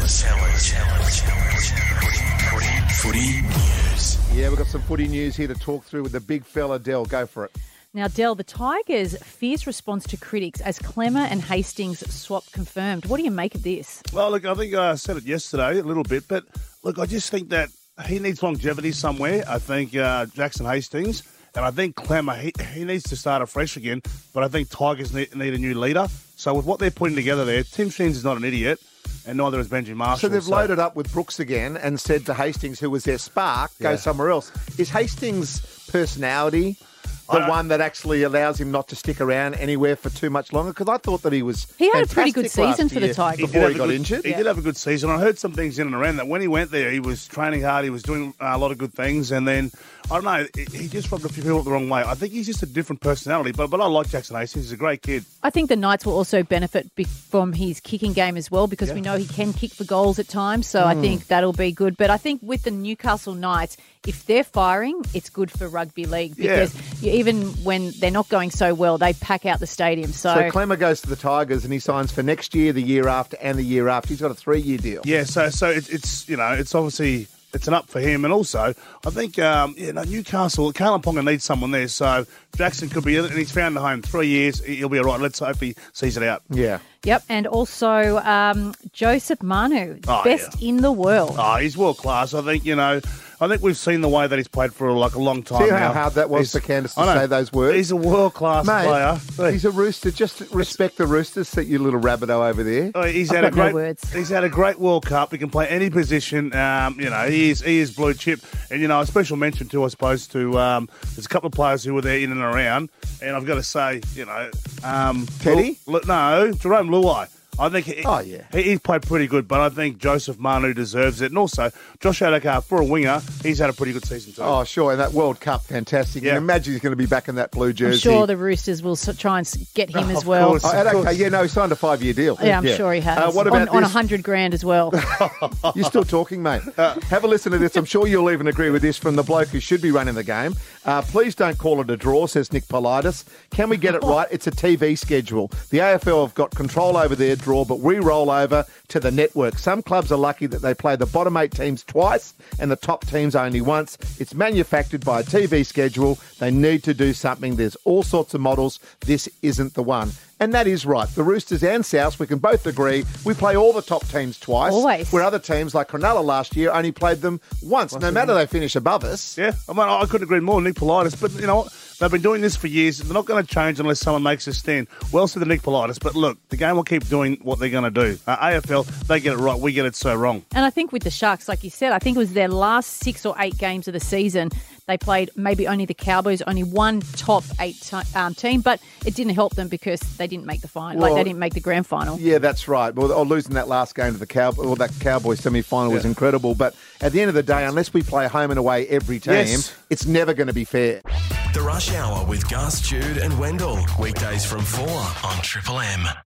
Footy news. Yeah, we've got some footy news here to talk through with the big fella, Del. Go for it. Now, Del, the Tigers' fierce response to critics as Clemmer and Hastings swap confirmed. What do you make of this? Well, look, I think I said it yesterday a little bit, but look, I just think that he needs longevity somewhere. I think Jackson Hastings, and I think Clemmer, he needs to start afresh again, but I think Tigers need a new leader. So with what they're putting together there, Tim Sheens is not an idiot, and neither is Benji Marshall. So they've loaded up with Brooks again and said to Hastings, who was their spark, go somewhere else. Is Hastings' personality the one that actually allows him not to stick around anywhere for too much longer? Because I thought that he was He had a pretty good fantastic season for the last year Tigers. before he got injured. He did have a good season. I heard some things in and around that when he went there, he was training hard, he was doing a lot of good things, and then, I don't know, he just rubbed a few people the wrong way. I think he's just a different personality, but I like Jackson Hastings. He's a great kid. I think the Knights will also benefit from his kicking game as well, because we know he can kick for goals at times, so I think that'll be good. But I think with the Newcastle Knights, if they're firing, it's good for rugby league, because even when they're not going so well, they pack out the stadium. So Clemmer goes to the Tigers and he signs for next year, the year after, and the year after. He's got a 3-year deal. Yeah, so it's you know, it's obviously it's an up for him, and also I think Newcastle, Kalen Ponga needs someone there, so Jackson could be, and he's found a home. 3 years, he'll be all right. Let's hope he sees it out. Yeah. Yep, and also Joseph Manu, best in the world. Oh, he's world class. I think we've seen the way that he's played for a long time. See now. how hard that was for Candace to say those words? He's a world class player. He's a Rooster. Just respect the Roosters, you little rabbito over there. He's I've had got no words. He's had a great World Cup. He can play any position. He is blue chip, and a special mention too, I suppose, to there's a couple of players who were there in and around, and I've got to say, Teddy? No, Jerome Luai. I think he's played pretty good, but I think Joseph Manu deserves it. And also, Josh Adokar, for a winger, he's had a pretty good season too. Oh, sure. And that World Cup, fantastic. Yeah. And imagine he's going to be back in that blue jersey. I'm sure the Roosters will try and get him as well. Course, Adokar, he signed a 5-year deal. Yeah, I'm sure he has. What about on $100,000 as well. You're still talking, mate. Have a listen to this. I'm sure you'll even agree with this from the bloke who should be running the game. Please don't call it a draw, says Nick Politis. Can we get it right? It's a TV schedule. The AFL have got control over their draw, but we roll over to the network. Some clubs are lucky that they play the bottom 8 teams twice and the top teams only once. It's manufactured by a TV schedule. They need to do something. There's all sorts of models. This isn't the one. And that is right. The Roosters and Souths, we can both agree, we play all the top teams twice. Always. Where other teams like Cronulla last year only played them once, no matter they finish above us. Yeah, I couldn't agree more, Nick Politis. But you know what? They've been doing this for years. They're not going to change unless someone makes a stand. Well said to Nick Politis. But look, the game will keep doing what they're going to do. AFL, they get it right. We get it so wrong. And I think with the Sharks, like you said, I think it was their last 6 or 8 games of the season. They played maybe only the Cowboys, only one top 8 team, but it didn't help them because they didn't make the final. They didn't make the grand final. Yeah, that's right. Well, losing that last game to the that Cowboys semi-final was incredible. But at the end of the day, unless we play home and away every team, it's never going to be fair. The Rush Hour with Gus, Jude and Wendell. Weekdays from 4 on Triple M.